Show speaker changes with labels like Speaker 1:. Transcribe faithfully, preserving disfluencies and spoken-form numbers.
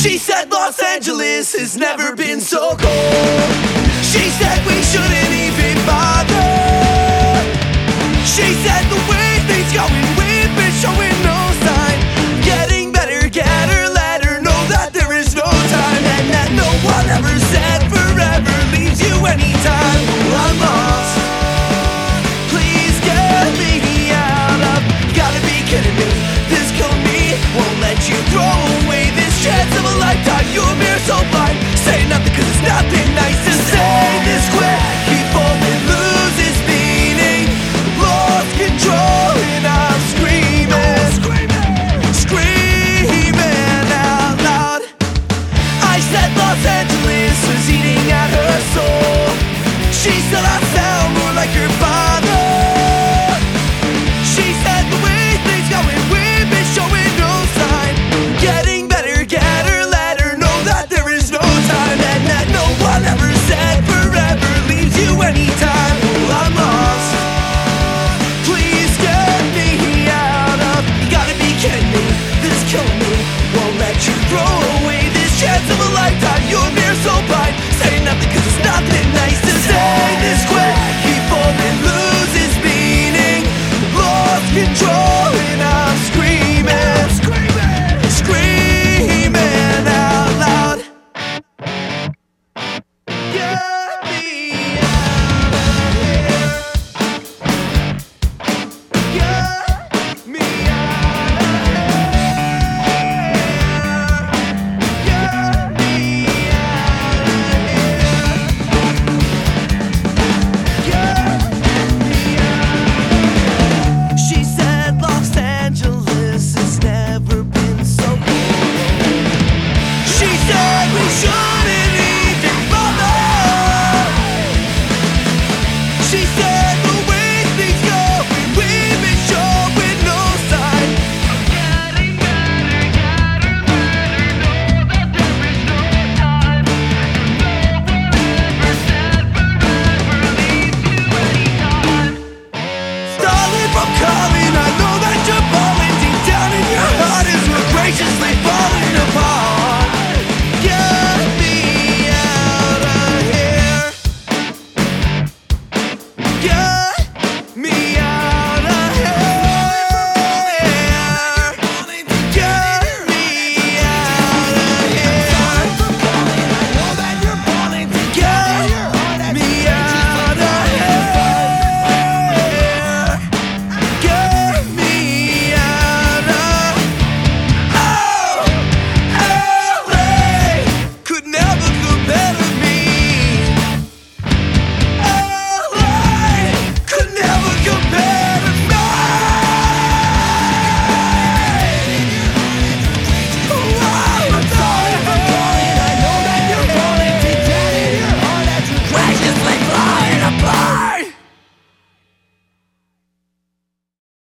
Speaker 1: She said Los Angeles has never been so cold. She said we shouldn't even bother. She said the way things going, we've been showing no sign. Getting better, get her, let her know that there is no time, and that no one ever said forever leaves you anytime. I'm lost, please get me out of. You gotta be kidding me, this killed me. Won't let you throw away this chance of a lifetime. You're mere so blind, say nothing cause it's nothing nice to say. This quick, keep falling, lose its meaning. Lost control and I'm screaming, screaming out loud. I said Los Angeles was eating at her soul. She said I sound more like your father. She said the way things going, we've been showing no sign. Getting better, get her, let her know that there is no time, and that no one ever said forever leaves you anytime. Well, I'm lost, please get me out of. You gotta be kidding me, this is killing me. Won't let you throw away this chance of a lifetime. You're mere so blind, say nothing cause it's nothing nice to say. This quick, keep falling, lose its meaning. Lost control